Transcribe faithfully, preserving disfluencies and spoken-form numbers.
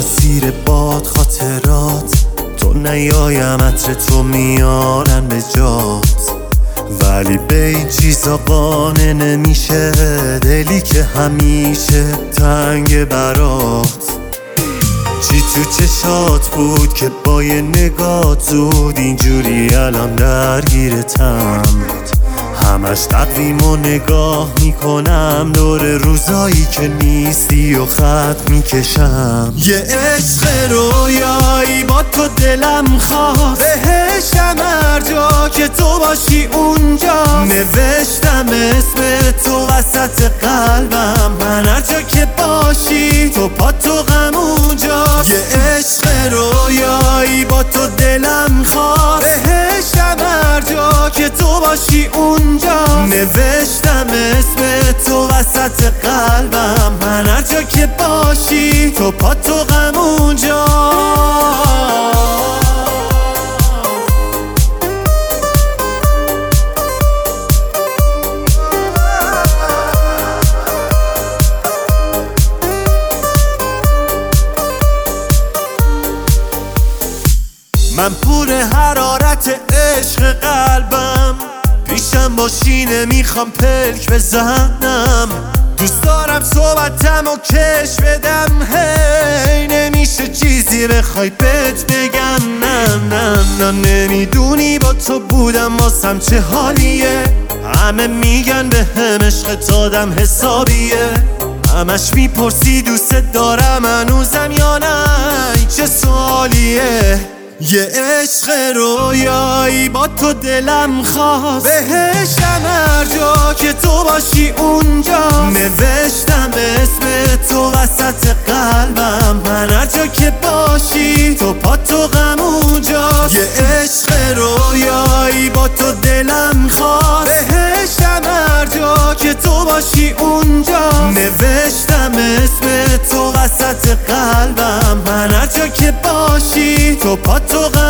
مسیر باد خاطرات، تو نیایم عطر تو میارن به جات، ولی به این چیزا قانع نمیشه دلی که همیشه تنگ برات. چی تو چشات بود که با یه نگاه زود اینجوری الان درگیرتم؟ همش تقویم و نگاه میکنم دور روزایی که نیستی و خط میکشم. یه عشق رویایی با تو دلم خواست، بهشتم هر جا که تو باشی اونجا. نوشتم اسم تو وسط قلبم، من هر جا که باشی تو پا تو غم اونجاست. یه عشق رویایی با تو دلم خواست، بهشتم هر جا که تو باشی اونجا. نوشتم اسم تو وسط قلبم، من هر جا که باشی تو پا تو غم اونجا. من پور حرارت عشق قلبم، پیشم باشی نمیخوام پلک بزنم. دوست دارم صحبتم و کش بدم، هی نمیشه چیزی بخوای بهت بگم. نه نه نه نمیدونی با تو بودم واسم چه حالیه. همه میگن به هم عشقت آدم حسابیه، همش میپرسی دوست دارم هنوزم یا نه، چه سوالیه. یه عشق رویایی با تو دلم خواست، بهشتم هر جا که تو باشی اونجا. نوشتم اسم تو وسط قلبم، من هر جا که باشی تو پا تو غم اونجاست. یه عشق رویایی با تو دلم خواست، بهشتم هر جا که تو باشی اونجا. نوشتم اسم تو وسط قلبم، من هر جا که باشی تو پا تو غم